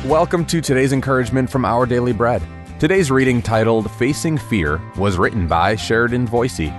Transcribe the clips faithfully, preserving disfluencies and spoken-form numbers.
Welcome to today's encouragement from Our Daily Bread. Today's reading, titled Facing Fear, was written by Sheridan Voisey.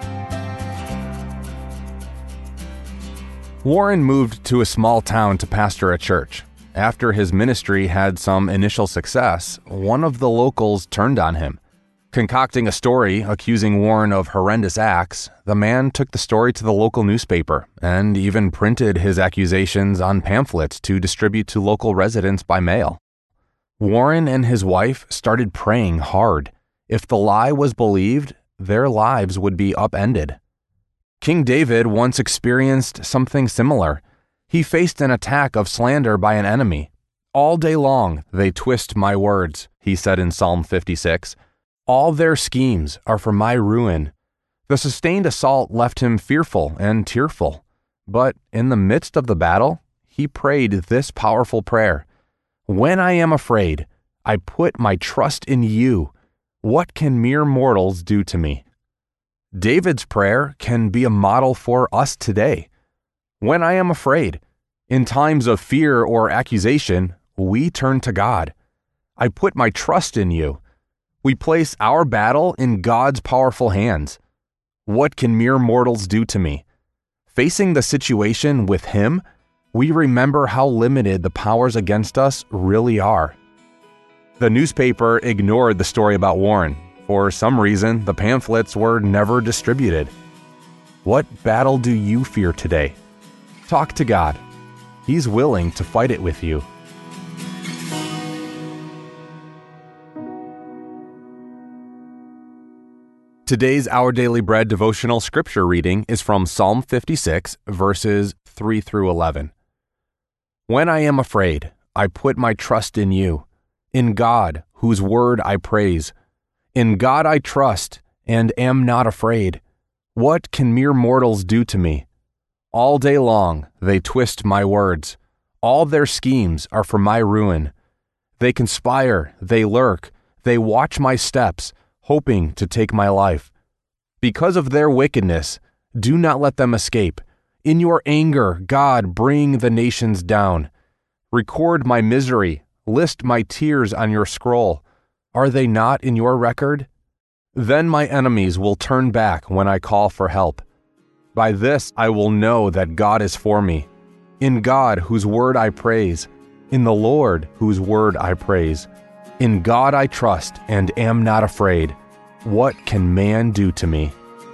Warren moved to a small town to pastor a church. After his ministry had some initial success, one of the locals turned on him. Concocting a story accusing Warren of horrendous acts, the man took the story to the local newspaper and even printed his accusations on pamphlets to distribute to local residents by mail. Warren and his wife started praying hard. If the lie was believed, their lives would be upended. King David once experienced something similar. He faced an attack of slander by an enemy. "All day long they twist my words," he said in Psalm fifty-six. "All their schemes are for my ruin." The sustained assault left him fearful and tearful. But in the midst of the battle, he prayed this powerful prayer: "When I am afraid, I put my trust in you. What can mere mortals do to me?" David's prayer can be a model for us today. When I am afraid, in times of fear or accusation, we turn to God. "I put my trust in you." We place our battle in God's powerful hands. What can mere mortals do to me? Facing the situation with Him, we remember how limited the powers against us really are. The newspaper ignored the story about Warren. For some reason, the pamphlets were never distributed. What battle do you fear today? Talk to God. He's willing to fight it with you. Today's Our Daily Bread devotional scripture reading is from Psalm fifty-six, verses three through eleven. When I am afraid, I put my trust in you, in God, whose word I praise. In God I trust, and am not afraid. What can mere mortals do to me? All day long they twist my words. All their schemes are for my ruin. They conspire, they lurk, they watch my steps, hoping to take my life. Because of their wickedness, do not let them escape. In your anger, God, bring the nations down. Record my misery, list my tears on your scroll. Are they not in your record? Then my enemies will turn back when I call for help. By this I will know that God is for me. In God, whose word I praise. In the Lord, whose word I praise. In God I trust and am not afraid. What can man do to me?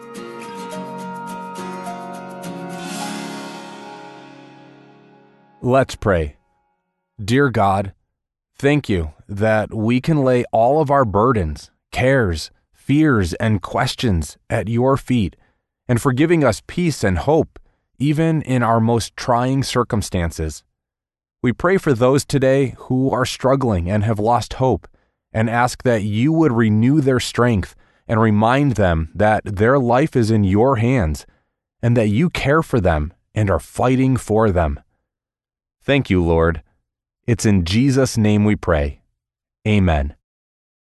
Let's pray. Dear God, thank you that we can lay all of our burdens, cares, fears, and questions at your feet, and for giving us peace and hope, even in our most trying circumstances. We pray for those today who are struggling and have lost hope, and ask that you would renew their strength and remind them that their life is in your hands, and that you care for them and are fighting for them. Thank you, Lord. It's in Jesus' name we pray. Amen.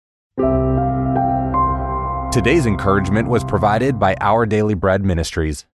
Today's encouragement was provided by Our Daily Bread Ministries.